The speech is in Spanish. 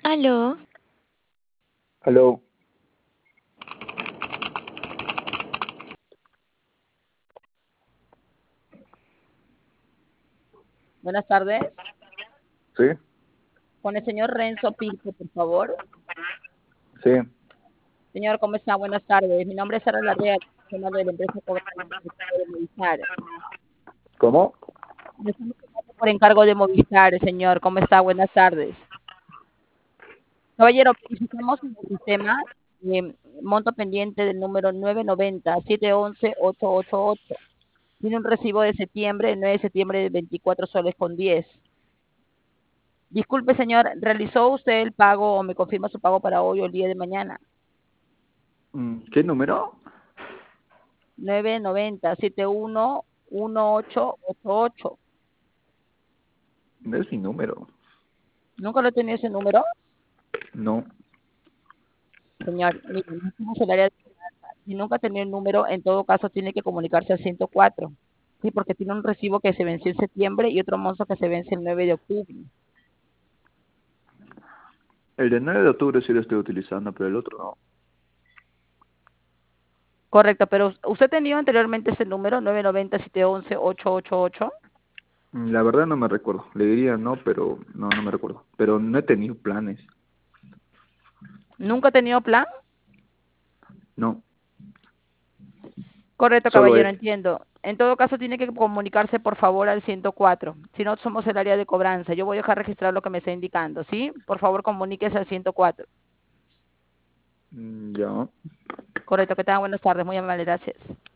Aló, Aló, Buenas tardes. sí, Con el señor Renzo Pilco, por favor. sí, Señor, ¿cómo está? Buenas tardes. Mi nombre es Sara Larrea, llamando de la empresa de Movistar. ¿cómo? Me estamos llamando por encargo de Movistar, señor. ¿Cómo está? Buenas tardes. Caballero, verificamos en el sistema monto pendiente del número 990-711-888. Tiene un recibo de septiembre, el 9 de septiembre de 24 soles con 10. Disculpe, señor, ¿realizó usted el pago o me confirma su pago para hoy o el día de mañana? ¿Qué número? 990-71-1888. No es mi número. ¿Nunca lo he tenido ese número? No. Señor, mire, no somos el área de finanzas. Si nunca ha tenido el número, en todo caso tiene que comunicarse al 104. Sí, porque tiene un recibo que se venció en septiembre y otro monto que se vence el 9 de octubre. El de 9 de octubre sí lo estoy utilizando, pero el otro no. Correcto, pero ¿usted ha tenido anteriormente ese número, 990-711-888? La verdad no me recuerdo. Le diría no, pero no me recuerdo. Pero no he tenido planes. ¿Nunca ha tenido plan? No, Correcto, solo caballero, ese. entiendo. En todo caso, tiene que comunicarse, por favor, al 104. Si no, somos el área de cobranza. Yo voy a dejar registrar lo que me está indicando, ¿sí? Por favor, comuníquese al 104. Ya. Correcto, que tengan buenas tardes. Muy amable, gracias.